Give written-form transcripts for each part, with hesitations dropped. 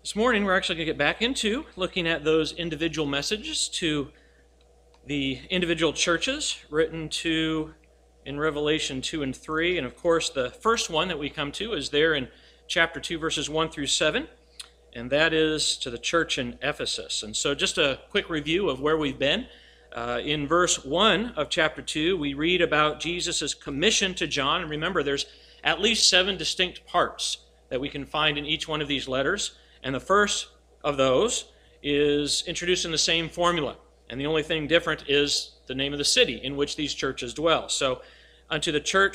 This morning, we're actually going to get back into looking at those individual messages to the individual churches written to in Revelation 2 and 3. And of course, the first one that we come to is there in chapter 2, verses 1 through 7, and that is to the church in Ephesus. And so just a quick review of where we've been. In verse 1 of chapter 2, we read about Jesus' commission to John. And remember, there's at least 7 distinct parts that we can find in each one of these letters. And the first of those is introduced in the same formula. And the only thing different is the name of the city in which these churches dwell. So, unto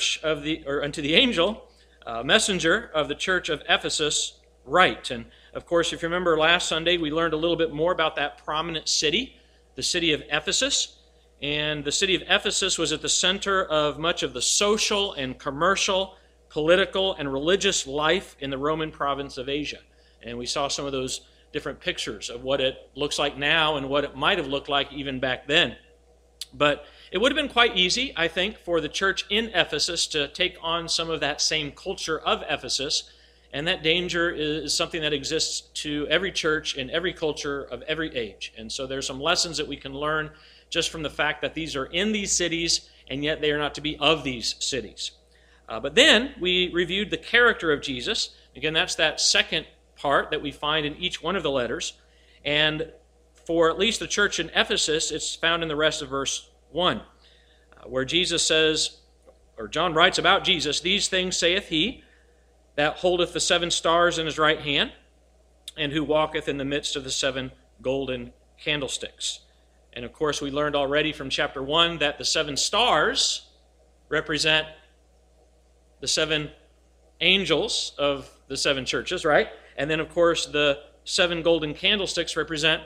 the angel, messenger of the church of Ephesus, write. And of course, if you remember last Sunday, we learned a little bit more about that prominent city, the city of Ephesus. And the city of Ephesus was at the center of much of the social and commercial, political, and religious life in the Roman province of Asia. And we saw some of those different pictures of what it looks like now and what it might have looked like even back then. But it would have been quite easy, I think, for the church in Ephesus to take on some of that same culture of Ephesus. And that danger is something that exists to every church in every culture of every age. And so there's some lessons that we can learn just from the fact that these are in these cities, and yet they are not to be of these cities. But then we reviewed the character of Jesus. Again, that's that second part that we find in each one of the letters. And for at least the church in Ephesus, it's found in the rest of verse 1, where Jesus says, or John writes about Jesus, "These things saith he that holdeth the 7 stars in his right hand, and who walketh in the midst of the 7 golden candlesticks." And of course, we learned already from chapter 1 that the 7 stars represent the 7 angels of the 7 churches, right? And then, of course, the 7 golden candlesticks represent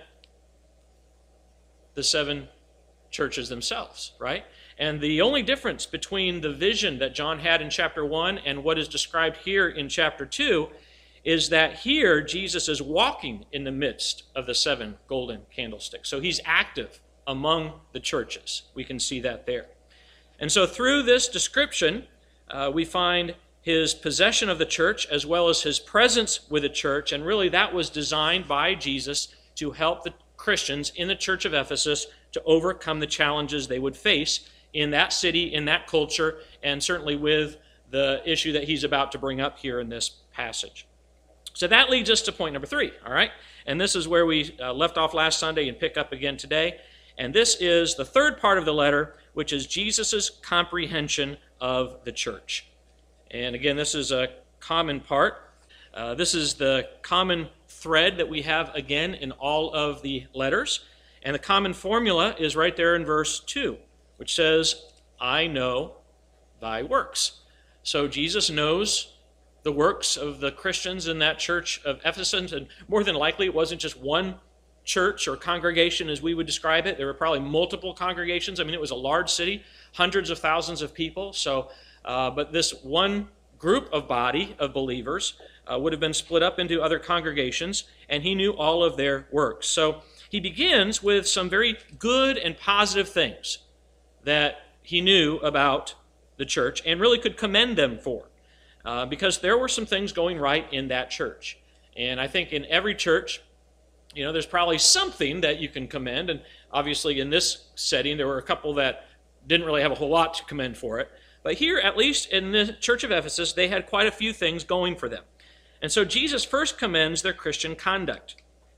the 7 churches themselves, right? And the only difference between the vision that John had in chapter 1 and what is described here in chapter 2 is that here Jesus is walking in the midst of the 7 golden candlesticks. So he's active among the churches. We can see that there. And so through this description, we find his possession of the church as well as his presence with the church, and really that was designed by Jesus to help the Christians in the church of Ephesus to overcome the challenges they would face in that city, in that culture, and certainly with the issue that he's about to bring up here in this passage. So that leads us to point number 3, all right? And this is where we left off last Sunday and pick up again today. And this is the third part of the letter, which is Jesus' comprehension of the church. And again, this is a common part. This is the common thread that we have again in all of the letters. And the common formula is right there in verse 2, which says, "I know thy works." So Jesus knows the works of the Christians in that church of Ephesus, and more than likely it wasn't just one church or congregation as we would describe it. There were probably multiple congregations. I mean, it was a large city, hundreds of thousands of people. But this one group of body of believers would have been split up into other congregations, and he knew all of their works. So he begins with some very good and positive things that he knew about the church and really could commend them for, because there were some things going right in that church. And I think in every church, there's probably something that you can commend, and obviously in this setting there were a couple that didn't really have a whole lot to commend for it. But here, at least in the church of Ephesus, they had quite a few things going for them. And so Jesus first commends their Christian conduct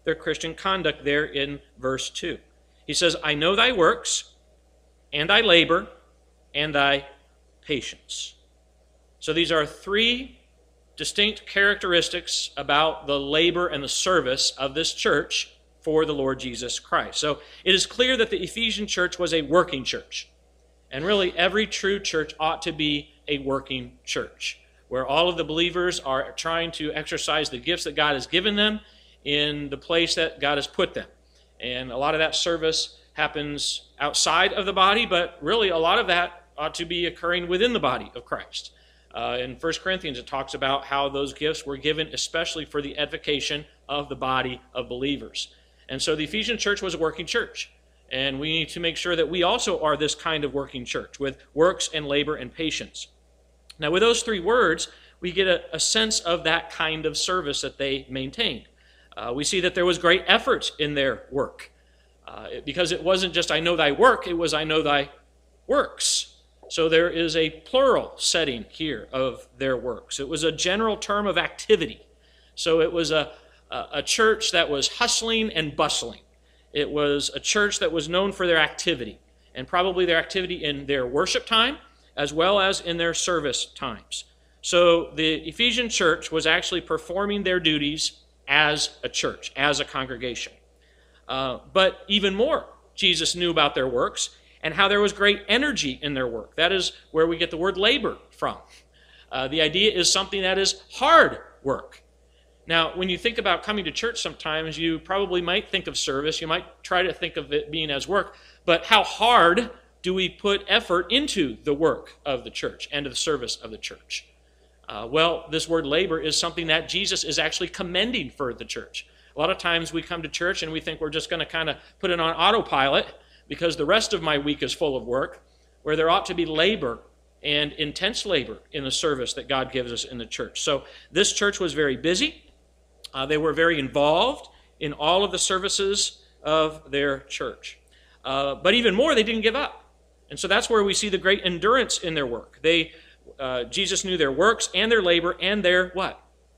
there in verse 2. He says, "I know thy works, and thy labor, and thy patience." So these are 3 distinct characteristics about the labor and the service of this church for the Lord Jesus Christ. So it is clear that the Ephesian church was a working church. And really, every true church ought to be a working church, where all of the believers are trying to exercise the gifts that God has given them in the place that God has put them. And a lot of that service happens outside of the body, but really a lot of that ought to be occurring within the body of Christ. In 1 Corinthians, it talks about how those gifts were given especially for the edification of the body of believers. And so the Ephesian church was a working church. And we need to make sure that we also are this kind of working church with works and labor and patience. Now, with those 3 words, we get a sense of that kind of service that they maintained. We see that there was great effort in their work. Because it wasn't just I know thy work, it was I know thy works. So there is a plural setting here of their works. It was a general term of activity. So it was a church that was hustling and bustling. It was a church that was known for their activity, and probably their activity in their worship time as well as in their service times. So the Ephesian church was actually performing their duties as a church, as a congregation. But even more, Jesus knew about their works and how there was great energy in their work. That is where we get the word labor from. The idea is something that is hard work. Now, when you think about coming to church sometimes, you probably might think of service. You might try to think of it being as work. But how hard do we put effort into the work of the church and to the service of the church? Well, this word labor is something that Jesus is actually commending for the church. A lot of times we come to church and we think we're just going to kind of put it on autopilot because the rest of my week is full of work, where there ought to be labor and intense labor in the service that God gives us in the church. So this church was very busy. They were very involved in all of the services of their church. But even more, they didn't give up. And so that's where we see the great endurance in their work. Jesus knew their works and their labor and their what?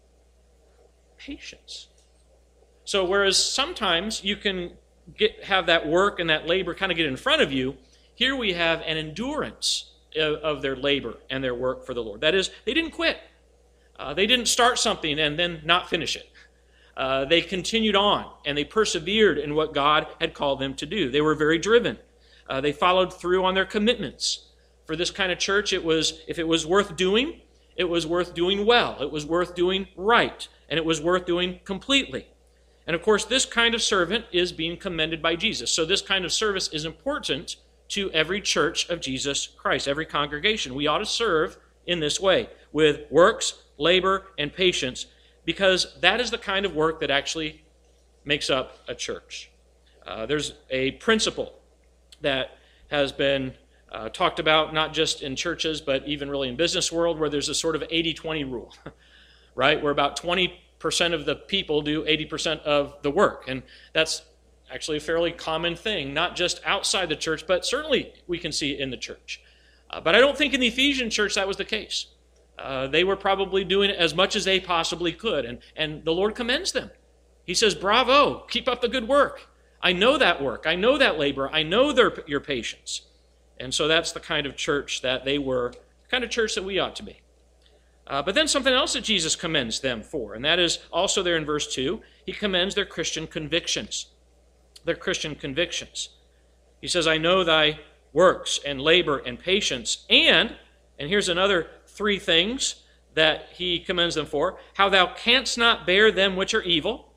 Patience. So whereas sometimes you can have that work and that labor kind of get in front of you, here we have an endurance of their labor and their work for the Lord. That is, they didn't quit. They didn't start something and then not finish it. They continued on, and they persevered in what God had called them to do. They were very driven. They followed through on their commitments. For this kind of church, if it was worth doing, it was worth doing well. It was worth doing right, and it was worth doing completely. And of course, this kind of servant is being commended by Jesus. So this kind of service is important to every church of Jesus Christ, every congregation. We ought to serve in this way, with works, labor, and patience, because that is the kind of work that actually makes up a church. There's a principle that has been talked about not just in churches, but even really in business world, where there's a sort of 80-20 rule, right? Where about 20% of the people do 80% of the work. And that's actually a fairly common thing, not just outside the church, but certainly we can see it in the church. But I don't think in the Ephesian church that was the case. They were probably doing it as much as they possibly could, and the Lord commends them. He says, bravo, keep up the good work. I know that work. I know that labor. I know your patience. And so that's the kind of church that they were, the kind of church that we ought to be. But then something else that Jesus commends them for, and that is also there in verse 2. He commends their Christian convictions. Their Christian convictions. He says, I know thy works and labor and patience, and here's another 3 things that he commends them for. How thou canst not bear them which are evil,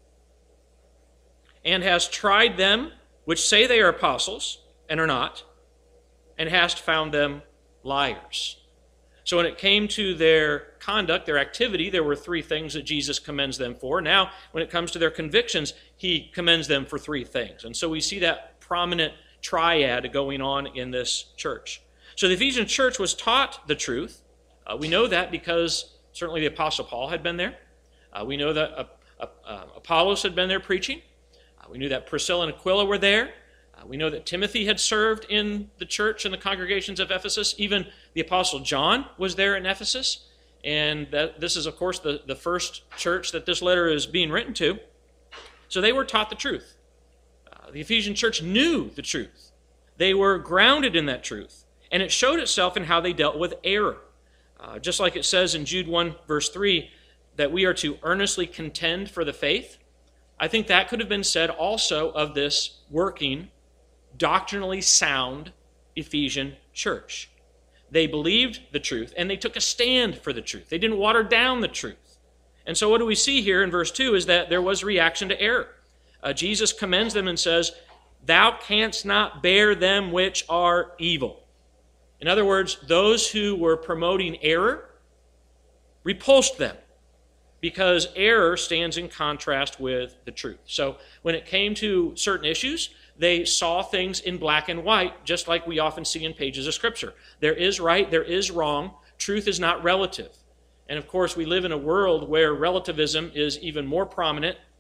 and hast tried them which say they are apostles, and are not, and hast found them liars. So when it came to their conduct, their activity, there were 3 things that Jesus commends them for. Now, when it comes to their convictions, he commends them for 3 things. And so we see that prominent triad going on in this church. So the Ephesian church was taught the truth. We know that because certainly the Apostle Paul had been there. We know that Apollos had been there preaching. We knew that Priscilla and Aquila were there. We know that Timothy had served in the church and the congregations of Ephesus. Even the Apostle John was there in Ephesus. And this is, of course, the first church that this letter is being written to. So they were taught the truth. The Ephesian church knew the truth. They were grounded in that truth. And it showed itself in how they dealt with error. Just like it says in Jude 1, verse 3, that we are to earnestly contend for the faith. I think that could have been said also of this working, doctrinally sound Ephesian church. They believed the truth, and they took a stand for the truth. They didn't water down the truth. And so what do we see here in verse 2 is that there was reaction to error. Jesus commends them and says, thou canst not bear them which are evil. In other words, those who were promoting error repulsed them, because error stands in contrast with the truth. So when it came to certain issues, they saw things in black and white, just like we often see in pages of Scripture. There is right, there is wrong. Truth is not relative. And of course, we live in a world where relativism is even more prominent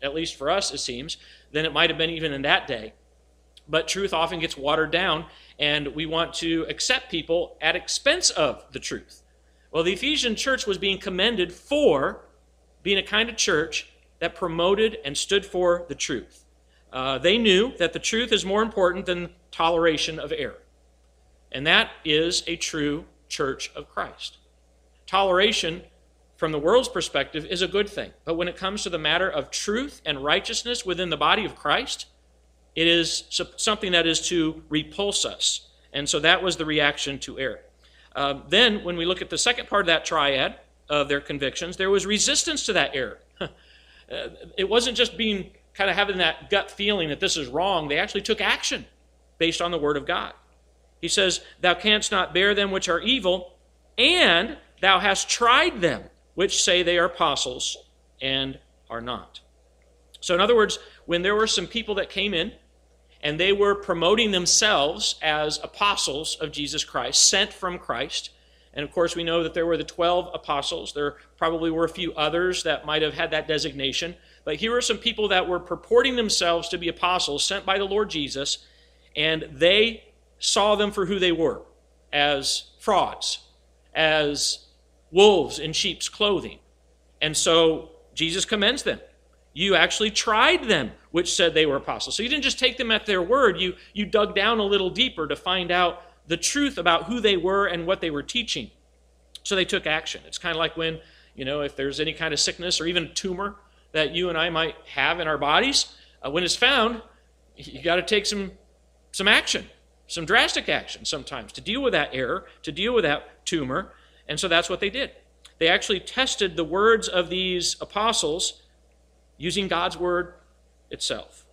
at least for us it seems, than it might have been even in that day. But truth often gets watered down, and we want to accept people at expense of the truth. Well, the Ephesian church was being commended for being a kind of church that promoted and stood for the truth. They knew that the truth is more important than toleration of error. And that is a true church of Christ. Toleration, from the world's perspective, is a good thing. But when it comes to the matter of truth and righteousness within the body of Christ, it is something that is to repulse us. And so that was the reaction to error. Then, when we look at the second part of that triad of their convictions, there was resistance to that error. It wasn't just being kind of having that gut feeling that this is wrong. They actually took action based on the Word of God. He says, "Thou canst not bear them which are evil, and thou hast tried them, which say they are apostles and are not." So in other words, when there were some people that came in and they were promoting themselves as apostles of Jesus Christ, sent from Christ, and of course we know that there were the 12 apostles. There probably were a few others that might have had that designation. But here are some people that were purporting themselves to be apostles sent by the Lord Jesus, and they saw them for who they were, as frauds, as wolves in sheep's clothing. And so Jesus commends them. You actually tried them, which said they were apostles. So you didn't just take them at their word. You dug down a little deeper to find out the truth about who they were and what they were teaching. So they took action. It's kind of like when, if there's any kind of sickness or even tumor that you and I might have in our bodies, when it's found, you got to take some action, some drastic action sometimes to deal with that error, to deal with that tumor. And so that's what they did. They actually tested the words of these apostles using God's word itself.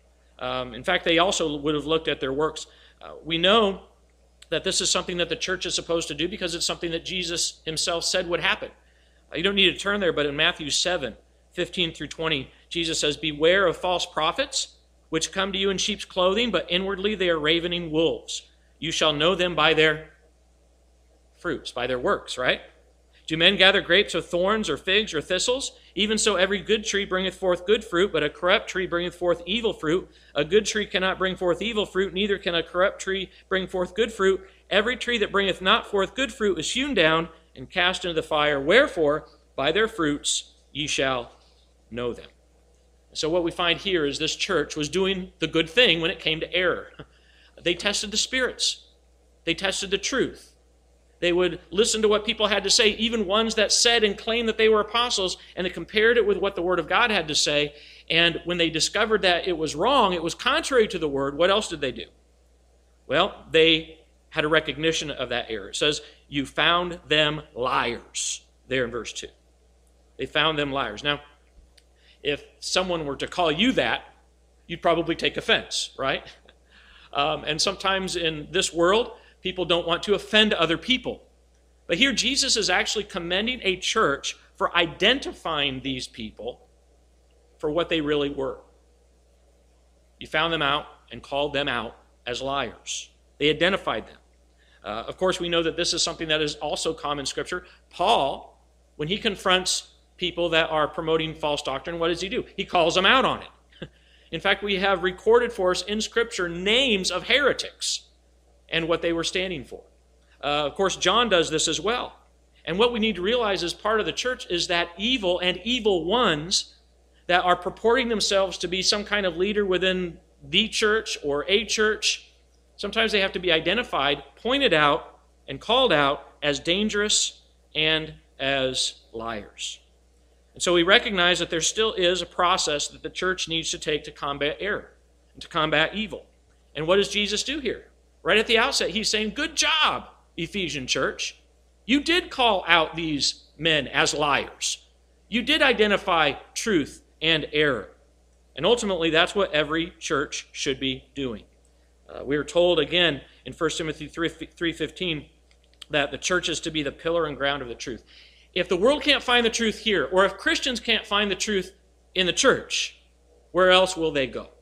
In fact, they also would have looked at their works. We know that this is something that the church is supposed to do because it's something that Jesus himself said would happen. You don't need to turn there, but in Matthew 7:15 through 20, Jesus says, "Beware of false prophets, which come to you in sheep's clothing, but inwardly they are ravening wolves. You shall know them by their fruits," by their works, right? "Do men gather grapes of thorns or figs or thistles? Even so every good tree bringeth forth good fruit, but a corrupt tree bringeth forth evil fruit. A good tree cannot bring forth evil fruit, neither can a corrupt tree bring forth good fruit. Every tree that bringeth not forth good fruit is hewn down and cast into the fire. Wherefore, by their fruits ye shall know them." So what we find here is this church was doing the good thing when it came to error. They tested the spirits. They tested the truth. They would listen to what people had to say, even ones that said and claimed that they were apostles, and they compared it with what the Word of God had to say. And when they discovered that it was wrong, it was contrary to the Word, what else did they do? Well, they had a recognition of that error. It says, "You found them liars," there in verse 2. They found them liars. Now, if someone were to call you that, you'd probably take offense, right? And sometimes in this world, people don't want to offend other people. But here Jesus is actually commending a church for identifying these people for what they really were. You found them out and called them out as liars. They identified them. Of course, we know that this is something that is also common in Scripture. Paul, when he confronts people that are promoting false doctrine, what does he do? He calls them out on it. In fact, we have recorded for us in Scripture names of heretics and what they were standing for. Of course, John does this as well. And what we need to realize as part of the church is that evil and evil ones that are purporting themselves to be some kind of leader within the church or a church, sometimes they have to be identified, pointed out, and called out as dangerous and as liars. And so we recognize that there still is a process that the church needs to take to combat error and to combat evil. And what does Jesus do here? Right at the outset, he's saying, "Good job, Ephesian church. You did call out these men as liars. You did identify truth and error." And ultimately, that's what every church should be doing. We are told again in 1 Timothy 3:15 that the church is to be the pillar and ground of the truth. If the world can't find the truth here, or if Christians can't find the truth in the church, where else will they go?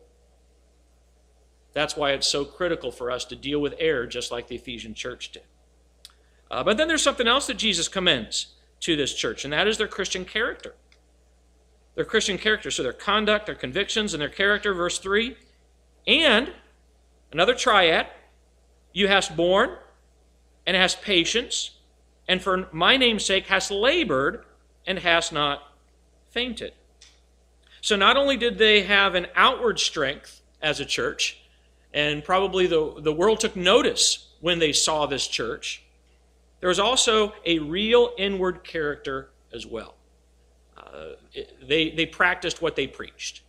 That's why it's so critical for us to deal with error just like the Ephesian church did. But then there's something else that Jesus commends to this church, and that is their Christian character. their Christian character. So their conduct, their convictions, and their character, verse 3. And, another triad, you hast borne, and hast patience, and for my name's sake hast labored, and hast not fainted. So not only did they have an outward strength as a church, and probably the world took notice when they saw this church, there was also a real inward character as well. They practiced what they preached.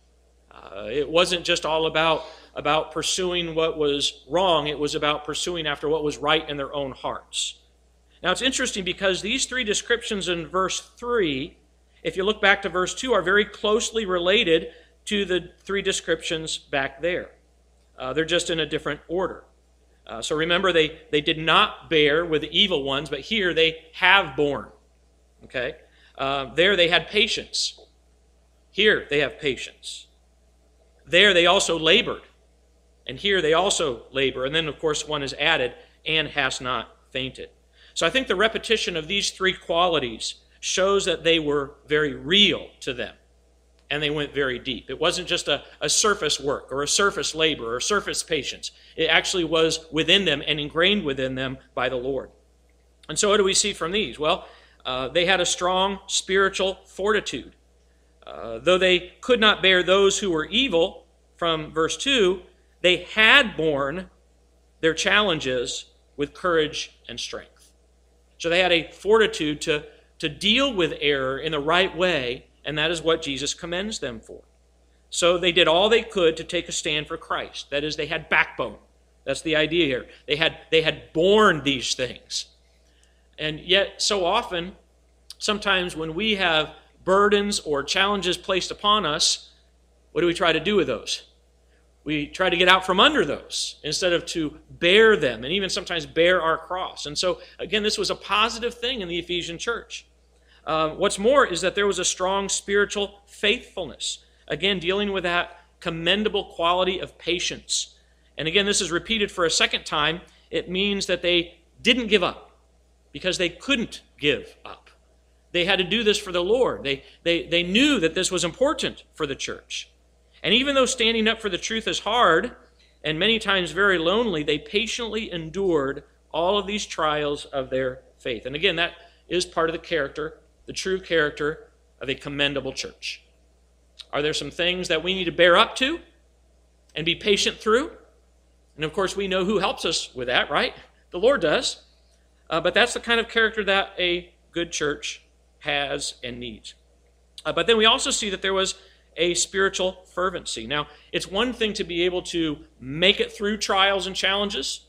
It wasn't just all about pursuing what was wrong. It was about pursuing after what was right in their own hearts. Now it's interesting because these three descriptions in verse 3, if you look back to verse 2, are very closely related to the three descriptions back there. They're just in a different order. So remember, they did not bear with the evil ones, but here they have borne. Okay? There they had patience. Here they have patience. There they also labored. And here they also labor. And then, of course, one is added, and has not fainted. So I think the repetition of these three qualities shows that they were very real to them. And they went very deep. It wasn't just a surface work or a surface labor or surface patience. It actually was within them and ingrained within them by the Lord. And so what do we see from these? Well, they had a strong spiritual fortitude. Though they could not bear those who were evil, from verse 2, they had borne their challenges with courage and strength. So they had a fortitude to deal with error in the right way, and that is what Jesus commends them for. So they did all they could to take a stand for Christ. That is, they had backbone. That's the idea here. They had borne these things. And yet, so often, sometimes when we have burdens or challenges placed upon us, what do we try to do with those? We try to get out from under those instead of to bear them and even sometimes bear our cross. And so, again, this was a positive thing in the Ephesian church. What's more is that there was a strong spiritual faithfulness. Again, dealing with that commendable quality of patience. And again, this is repeated for a second time. It means that they didn't give up because they couldn't give up. They had to do this for the Lord. They knew that this was important for the church. And even though standing up for the truth is hard and many times very lonely, they patiently endured all of these trials of their faith. And again, that is part of the character, the true character of a commendable church. Are there some things that we need to bear up to and be patient through? And of course, we know who helps us with that, right? The Lord does. But that's the kind of character that a good church has and needs. But then we also see that there was a spiritual fervency. Now, it's one thing to be able to make it through trials and challenges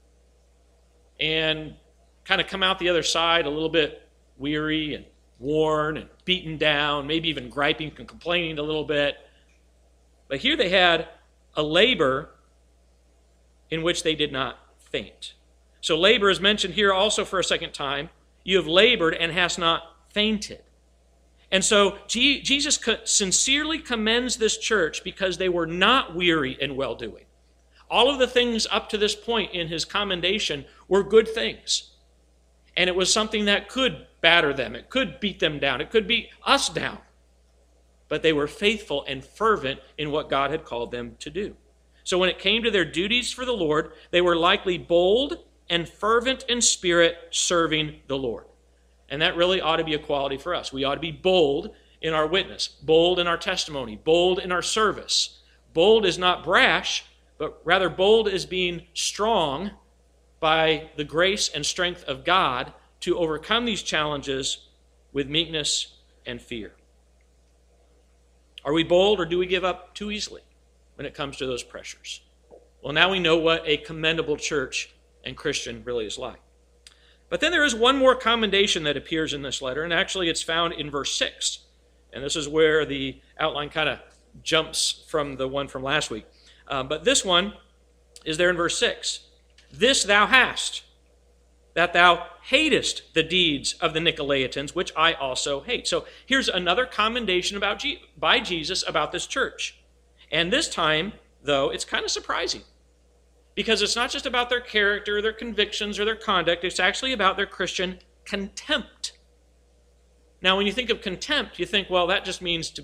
and kind of come out the other side a little bit weary and worn and beaten down, maybe even griping and complaining a little bit. But here they had a labor in which they did not faint. So labor is mentioned here also for a second time. You have labored and hast not fainted. And so Jesus sincerely commends this church because they were not weary in well-doing. All of the things up to this point in his commendation were good things. And it was something that could batter them. It could beat them down. It could beat us down. But they were faithful and fervent in what God had called them to do. So when it came to their duties for the Lord, they were likely bold and fervent in spirit, serving the Lord. And that really ought to be a quality for us. We ought to be bold in our witness, bold in our testimony, bold in our service. Bold is not brash, but rather bold is being strong by the grace and strength of God to overcome these challenges with meekness and fear. Are we bold, or do we give up too easily when it comes to those pressures? Well, now we know what a commendable church and Christian really is like. But then there is one more commendation that appears in this letter, and actually it's found in verse 6. And this is where the outline kind of jumps from the one from last week. But this one is there in verse 6. This thou hast, that thou hatest the deeds of the Nicolaitans, which I also hate. So here's another commendation by Jesus about this church. And this time, though, it's kind of surprising. Because it's not just about their character, their convictions, or their conduct. It's actually about their Christian contempt. Now, when you think of contempt, you think, well, that just means to be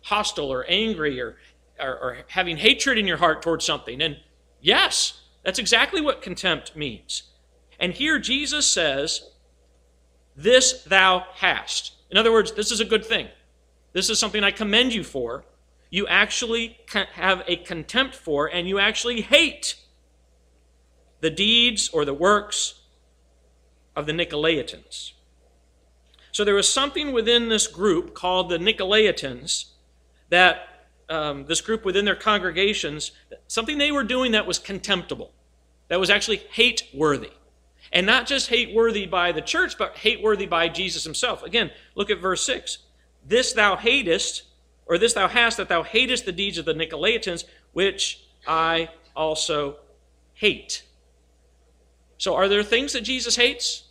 hostile or angry or having hatred in your heart towards something. And yes, that's exactly what contempt means. And here Jesus says, this thou hast. In other words, this is a good thing. This is something I commend you for. You actually have a contempt for, and you actually hate the deeds or the works of the Nicolaitans. So there was something within this group called the Nicolaitans, that this group within their congregations, something they were doing that was contemptible, that was actually hate-worthy. And not just hate-worthy by the church, but hate-worthy by Jesus himself. Again, look at verse 6. This thou hatest, or this thou hast, that thou hatest the deeds of the Nicolaitans, which I also hate. So are there things that Jesus hates?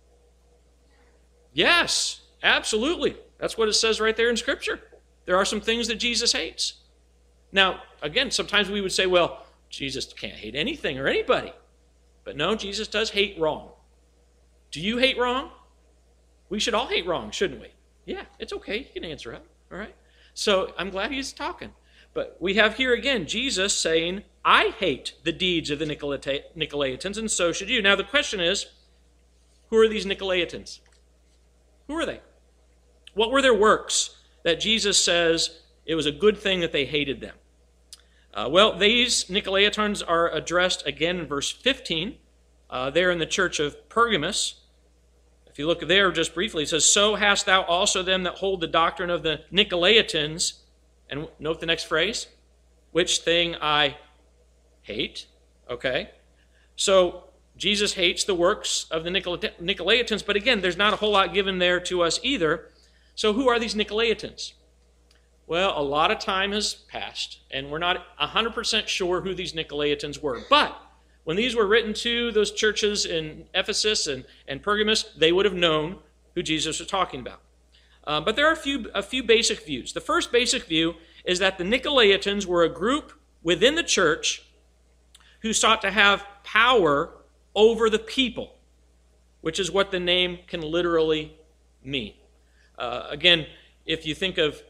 Yes, absolutely. That's what it says right there in Scripture. There are some things that Jesus hates. Now, again, sometimes we would say, well, Jesus can't hate anything or anybody. But no, Jesus does hate wrong. Do you hate wrong? We should all hate wrong, shouldn't we? Yeah, it's okay. You can answer it. All right. So I'm glad he's talking. But we have here again Jesus saying, I hate the deeds of the Nicolaitans, and so should you. Now the question is, who are these Nicolaitans? Who are they? What were their works that Jesus says it was a good thing that they hated them? Well, these Nicolaitans are addressed again in verse 15. There in the church of Pergamos. If you look there just briefly, it says, so hast thou also them that hold the doctrine of the Nicolaitans. And note the next phrase, which thing I hate. Okay. So Jesus hates the works of the Nicolaitans, but again, there's not a whole lot given there to us either. So who are these Nicolaitans? Well, a lot of time has passed, and we're not 100% sure who these Nicolaitans were. But when these were written to those churches in Ephesus and Pergamos, they would have known who Jesus was talking about. But there are a few basic views. The first basic view is that the Nicolaitans were a group within the church who sought to have power over the people, which is what the name can literally mean. Again, if you think of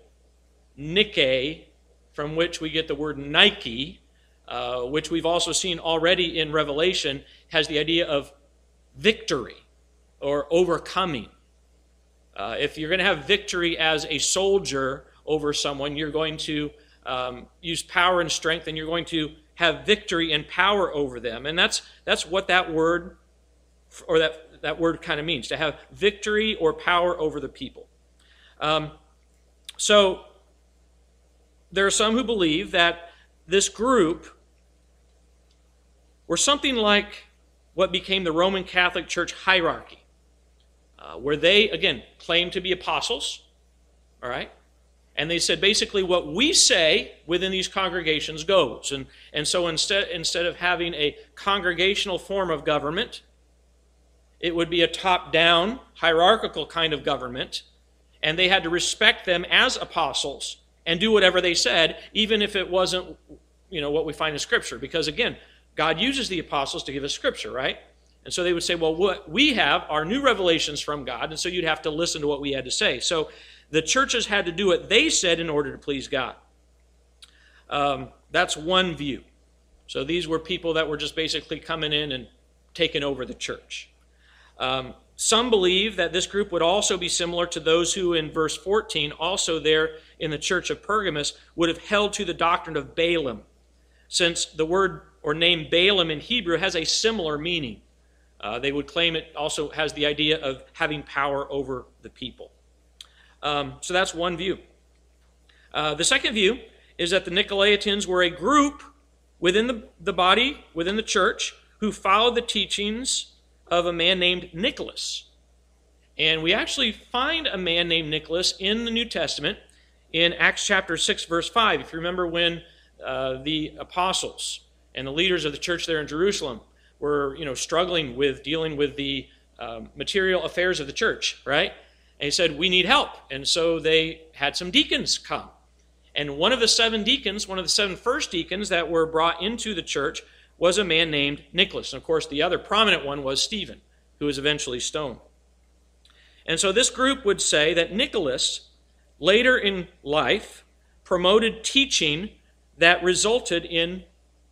Nike, from which we get the word Nike, which we've also seen already in Revelation, has the idea of victory or overcoming. If you're going to have victory as a soldier over someone, you're going to use power and strength, and you're going to have victory and power over them. And that's what that word, or that word kind of means, to have victory or power over the people. So there are some who believe that this group were something like what became the Roman Catholic Church hierarchy, where they, again, claimed to be apostles, all right? And they said basically what we say within these congregations goes. And so instead of having a congregational form of government, it would be a top-down, hierarchical kind of government, and they had to respect them as apostles and do whatever they said, even if it wasn't, what we find in Scripture. Because again, God uses the apostles to give us Scripture, right? And so they would say, well, what we have are new revelations from God, and so you'd have to listen to what we had to say. So the churches had to do what they said in order to please God. That's one view. So these were people that were just basically coming in and taking over the church. Some believe that this group would also be similar to those who in verse 14, also there in the church of Pergamos, would have held to the doctrine of Balaam, since the word or name Balaam in Hebrew has a similar meaning. They would claim it also has the idea of having power over the people. So that's one view. The second view is that the Nicolaitans were a group within the body, within the church, who followed the teachings of a man named Nicholas. And we actually find a man named Nicholas in the New Testament in Acts chapter 6, verse 5. If you remember when the apostles and the leaders of the church there in Jerusalem were, struggling with dealing with the material affairs of the church, right? And he said, we need help. And so they had some deacons come. And one of the seven first deacons that were brought into the church was a man named Nicholas. And of course, the other prominent one was Stephen, who was eventually stoned. And so this group would say that Nicholas, later in life, promoted teaching that resulted in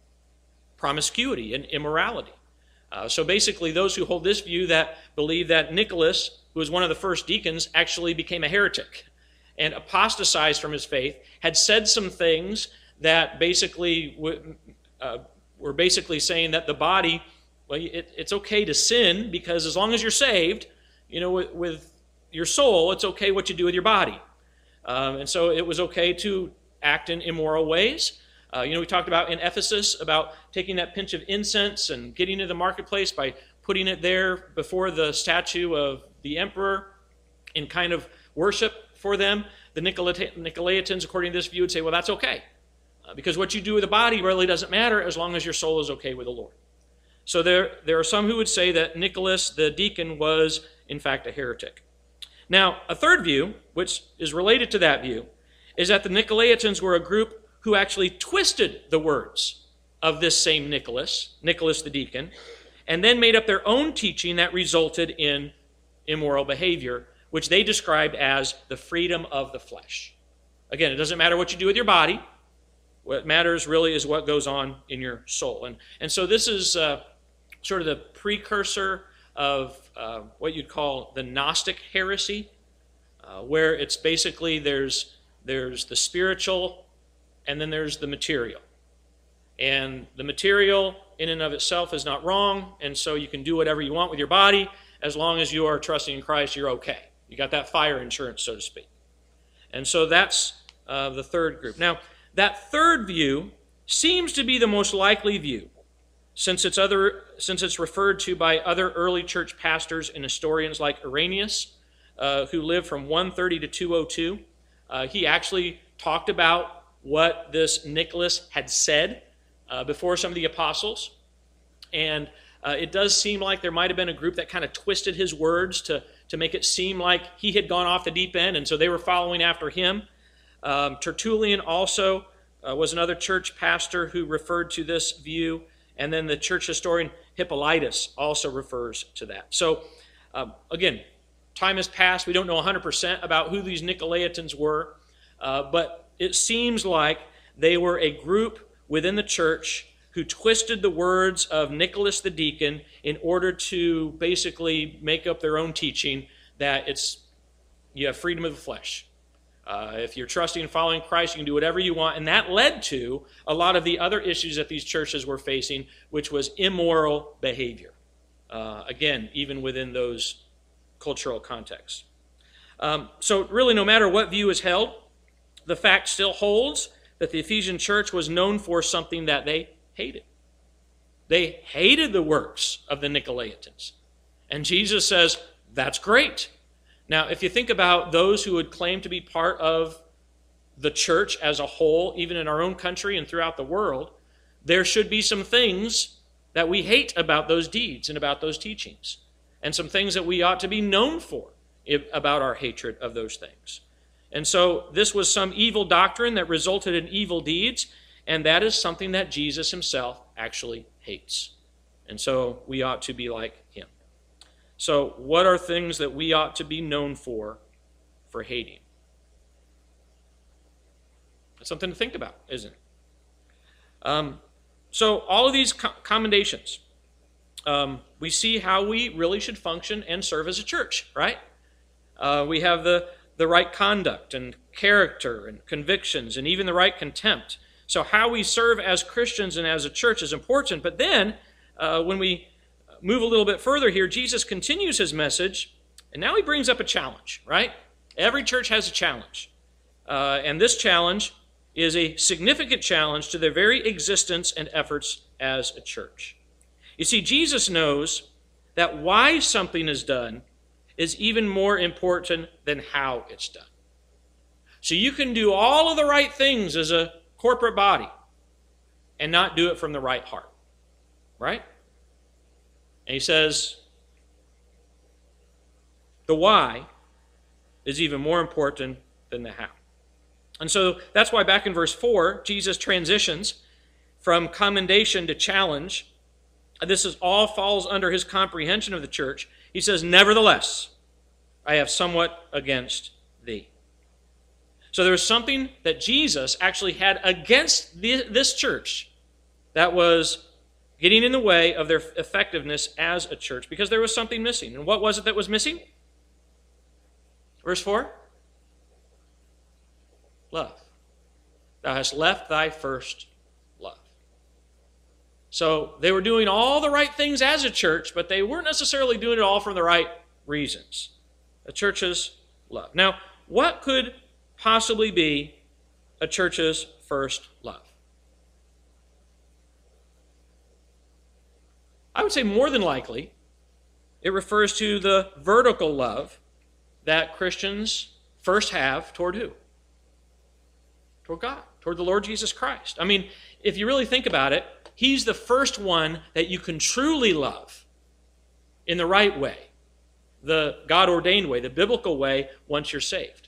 promiscuity and immorality. So basically, those who hold this view that believe that Nicholas, who was one of the first deacons, actually became a heretic and apostatized from his faith, had said some things that basically were basically saying that the body, well, it's okay to sin because as long as you're saved, with your soul, it's okay what you do with your body. And so it was okay to act in immoral ways. We talked about in Ephesus about taking that pinch of incense and getting to the marketplace by putting it there before the statue of the emperor in kind of worship for them. The Nicolaitans, according to this view, would say, well, that's okay. Because what you do with the body really doesn't matter as long as your soul is okay with the Lord. So there are some who would say that Nicholas, the deacon, was in fact a heretic. Now, a third view, which is related to that view, is that the Nicolaitans were a group who actually twisted the words of this same Nicholas the deacon, and then made up their own teaching that resulted in immoral behavior, which they described as the freedom of the flesh. Again, it doesn't matter what you do with your body. What matters really is what goes on in your soul. And so this is sort of the precursor of what you'd call the Gnostic heresy, where it's basically there's the spiritual and then there's the material. And the material in and of itself is not wrong, and so you can do whatever you want with your body. As long as you are trusting in Christ, you're okay. You got that fire insurance, so to speak. And so that's the third group. Now, that third view seems to be the most likely view, since it's referred to by other early church pastors and historians like Irenaeus, who lived from 130 to 202. He actually talked about what this Nicholas had said before some of the apostles. And it does seem like there might have been a group that kind of twisted his words to make it seem like he had gone off the deep end, and so they were following after him. Tertullian also was another church pastor who referred to this view, and then the church historian Hippolytus also refers to that. So, again, time has passed. We don't know 100% about who these Nicolaitans were, but it seems like they were a group within the church who twisted the words of Nicholas the deacon in order to basically make up their own teaching that you have freedom of the flesh. If you're trusting and following Christ, you can do whatever you want. And that led to a lot of the other issues that these churches were facing, which was immoral behavior. Again, even within those cultural contexts. So really, no matter what view is held, the fact still holds that the Ephesian church was known for something that they hated. They hated the works of the Nicolaitans. And Jesus says, that's great. Now, if you think about those who would claim to be part of the church as a whole, even in our own country and throughout the world, there should be some things that we hate about those deeds and about those teachings, and some things that we ought to be known for about our hatred of those things. And so this was some evil doctrine that resulted in evil deeds, and that is something that Jesus himself actually hates. And so we ought to be like him. So what are things that we ought to be known for hating? That's something to think about, isn't it? So all of these commendations, we see how we really should function and serve as a church, right? We have the right conduct and character and convictions and even the right contempt. So how we serve as Christians and as a church is important. But then when we move a little bit further here, Jesus continues his message, and now he brings up a challenge, right? Every church has a challenge. And this challenge is a significant challenge to their very existence and efforts as a church. You see, Jesus knows that why something is done is even more important than how it's done. So you can do all of the right things as a corporate body and not do it from the right heart, right? And he says, the why is even more important than the how. And so that's why back in verse 4, Jesus transitions from commendation to challenge. This all falls under his comprehension of the church. He says, nevertheless, I have somewhat against thee. So there was something that Jesus actually had against this church that was getting in the way of their effectiveness as a church, because there was something missing. And what was it that was missing? Verse 4. Love. Thou hast left thy first love. So they were doing all the right things as a church, but they weren't necessarily doing it all for the right reasons. A church's love. Now, what could possibly be a church's first love? I would say more than likely, it refers to the vertical love that Christians first have toward who? Toward God, toward the Lord Jesus Christ. I mean, if you really think about it, He's the first one that you can truly love in the right way, the God-ordained way, the biblical way, once you're saved.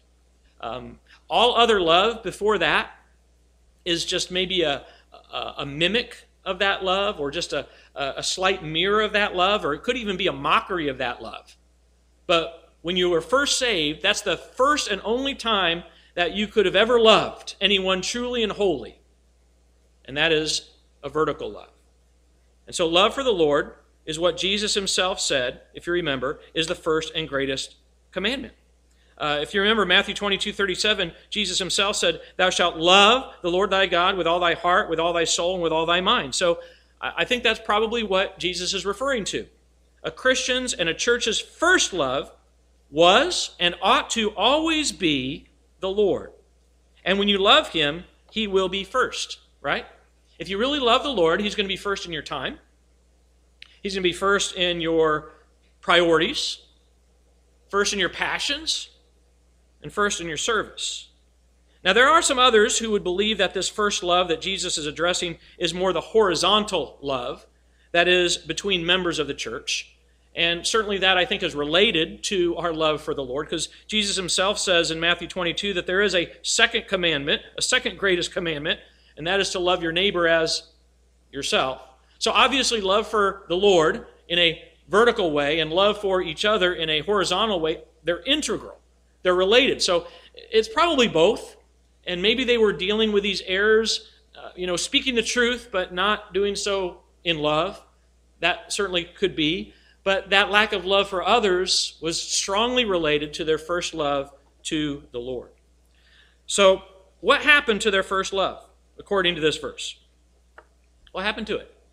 All other love before that is just maybe a mimic of that love, or just a slight mirror of that love, or it could even be a mockery of that love. But when you were first saved, that's the first and only time that you could have ever loved anyone truly and wholly. And that is a vertical love. And so love for the Lord is what Jesus himself said, if you remember, is the first and greatest commandment. If you remember Matthew 22:37, Jesus himself said, "Thou shalt love the Lord thy God with all thy heart, with all thy soul, and with all thy mind." So I think that's probably what Jesus is referring to. A Christian's and a church's first love was and ought to always be the Lord. And when you love him, he will be first, right? If you really love the Lord, he's going to be first in your time. He's going to be first in your priorities, first in your passions, and first in your service. Now, there are some others who would believe that this first love that Jesus is addressing is more the horizontal love, that is, between members of the church. And certainly that, I think, is related to our love for the Lord, because Jesus himself says in Matthew 22 that there is a second commandment, a second greatest commandment, and that is to love your neighbor as yourself. So obviously love for the Lord in a vertical way and love for each other in a horizontal way, they're integral. They're related. So it's probably both. And maybe they were dealing with these errors, speaking the truth, but not doing so in love. That certainly could be. But that lack of love for others was strongly related to their first love to the Lord. So what happened to their first love, according to this verse? What happened to it?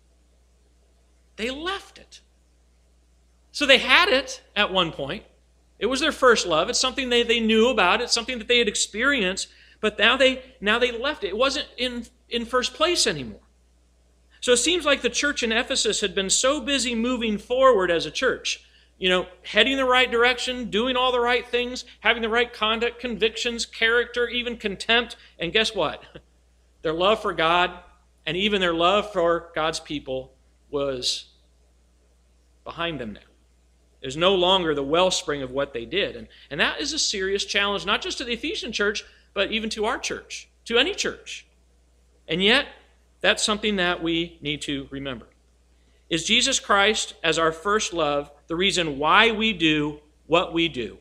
They left it. So they had it at one point. It was their first love. It's something they knew about. It's something that they had experienced. But now they left it. It wasn't in first place anymore. So it seems like the church in Ephesus had been so busy moving forward as a church, heading the right direction, doing all the right things, having the right conduct, convictions, character, even contempt. And guess what? Their love for God and even their love for God's people was behind them now. Is no longer the wellspring of what they did. And that is a serious challenge, not just to the Ephesian church, but even to our church, to any church. And yet, that's something that we need to remember. Is Jesus Christ as our first love the reason why we do what we do?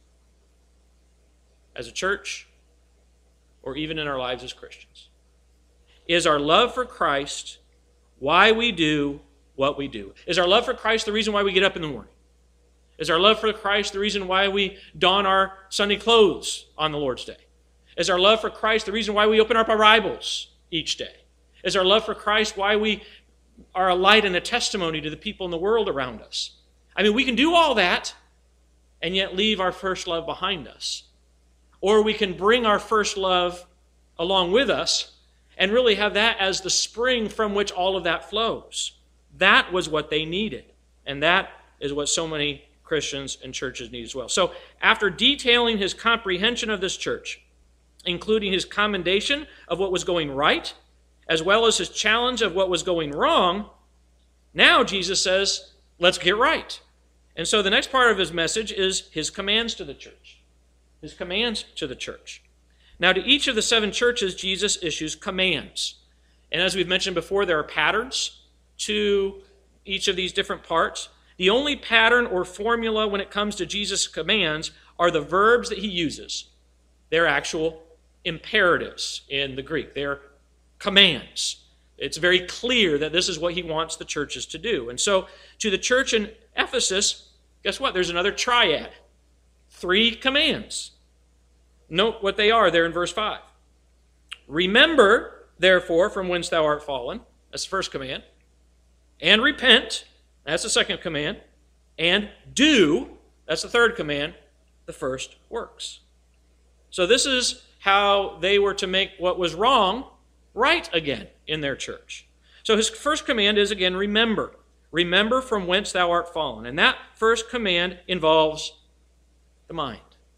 As a church, or even in our lives as Christians? Is our love for Christ why we do what we do? Is our love for Christ the reason why we get up in the morning? Is our love for Christ the reason why we don our Sunday clothes on the Lord's Day? Is our love for Christ the reason why we open up our Bibles each day? Is our love for Christ why we are a light and a testimony to the people in the world around us? I mean, we can do all that and yet leave our first love behind us. Or we can bring our first love along with us and really have that as the spring from which all of that flows. That was what they needed. And that is what so many Christians and churches need as well. So after detailing his comprehension of this church, including his commendation of what was going right, as well as his challenge of what was going wrong, now Jesus says, let's get right. And so the next part of his message is his commands to the church. His commands to the church. Now to each of the 7 churches, Jesus issues commands. And as we've mentioned before, there are patterns to each of these different parts. The only pattern or formula when it comes to Jesus' commands are the verbs that he uses. they're actual imperatives in the Greek. They're commands. It's very clear that this is what he wants the churches to do. And so to the church in Ephesus, guess what? There's another triad. 3 commands. Note what they are there in verse 5. Remember, therefore, from whence thou art fallen. That's the first command. And repent. That's the second command. And do. That's the third command. The first works. So this is how they were to make what was wrong right again in their church. So his first command is, again, remember. Remember from whence thou art fallen. And that first command involves the mind.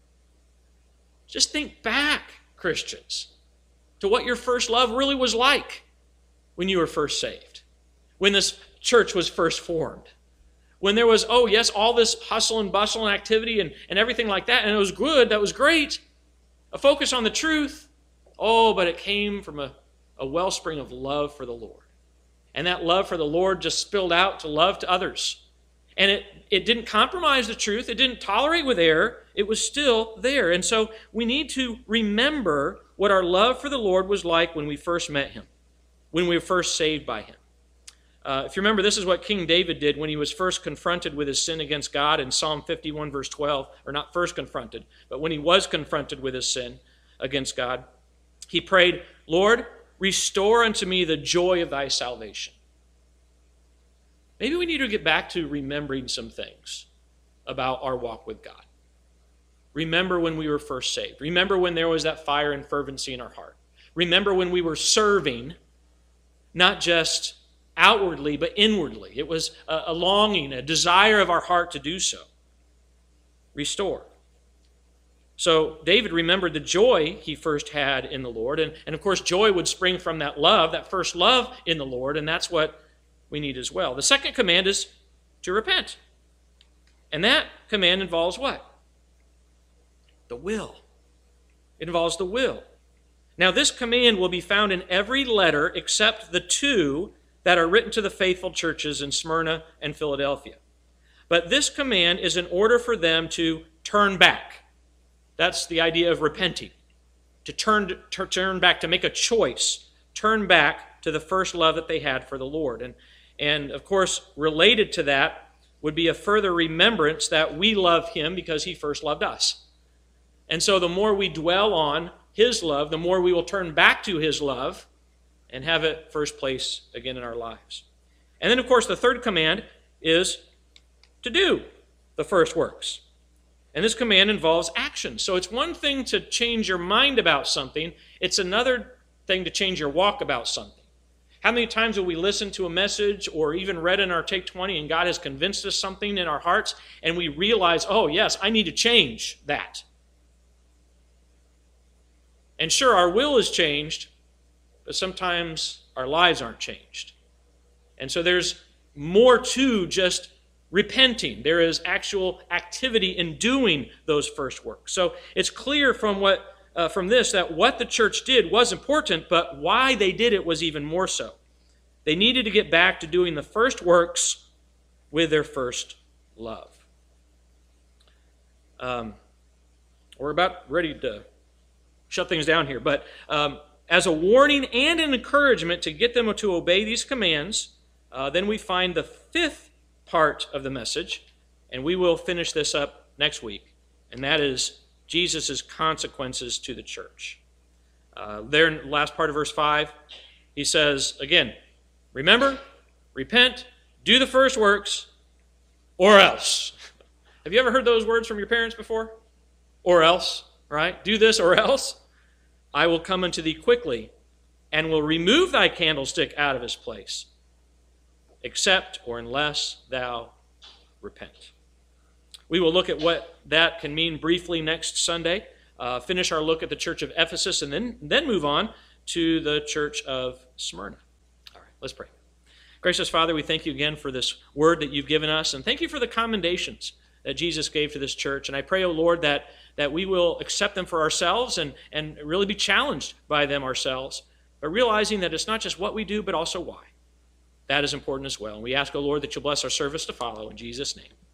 Just think back, Christians, to what your first love really was like when you were first saved, when this church was first formed, when there was, oh yes, all this hustle and bustle and activity and everything like that, and it was good, that was great, a focus on the truth, but it came from a wellspring of love for the Lord. And that love for the Lord just spilled out to love to others. And it didn't compromise the truth. It didn't tolerate with error. It was still there. And so we need to remember what our love for the Lord was like when we first met him, when we were first saved by him. If you remember, this is what King David did when he was first confronted with his sin against God in Psalm 51, verse 12. Or not first confronted, but when he was confronted with his sin against God, he prayed, Lord, restore unto me the joy of thy salvation. Maybe we need to get back to remembering some things about our walk with God. Remember when we were first saved. Remember when there was that fire and fervency in our heart. Remember when we were serving, not just outwardly, but inwardly. It was a longing, a desire of our heart to do so. Restore. So David remembered the joy he first had in the Lord. And of course, joy would spring from that love, that first love in the Lord, and that's what we need as well. The second command is to repent. And that command involves what? The will. It involves the will. Now, this command will be found in every letter except the 2 that are written to the faithful churches in Smyrna and Philadelphia. But this command is in order for them to turn back. That's the idea of repenting. To turn back, to make a choice. Turn back to the first love that they had for the Lord. And of course, related to that would be a further remembrance that we love him because he first loved us. And so the more we dwell on his love, the more we will turn back to his love and have it first place again in our lives. And then, of course, the third command is to do the first works. And this command involves action. So it's one thing to change your mind about something. It's another thing to change your walk about something. How many times have we listened to a message or even read in our Take 20 and God has convinced us something in our hearts and we realize, oh yes, I need to change that. And sure, our will is changed, but sometimes our lives aren't changed. And so there's more to just repenting. There is actual activity in doing those first works. So it's clear from this that what the church did was important, but why they did it was even more so. They needed to get back to doing the first works with their first love. We're about ready to shut things down here, but as a warning and an encouragement to get them to obey these commands, then we find the 5th part of the message, and we will finish this up next week, and that is Jesus' consequences to the church. There in the last part of verse 5, he says, again, remember, repent, do the first works, or else. Have you ever heard those words from your parents before? Or else, right? Do this or else. I will come unto thee quickly, and will remove thy candlestick out of his place, except or unless thou repent. We will look at what that can mean briefly next Sunday, finish our look at the church of Ephesus, and then move on to the church of Smyrna. All right, let's pray. Gracious Father, we thank you again for this word that you've given us, and thank you for the commendations that Jesus gave to this church. And I pray, O Lord, that we will accept them for ourselves and really be challenged by them ourselves, but realizing that it's not just what we do, but also why. That is important as well. And we ask, O Lord, that you'll bless our service to follow. In Jesus' name.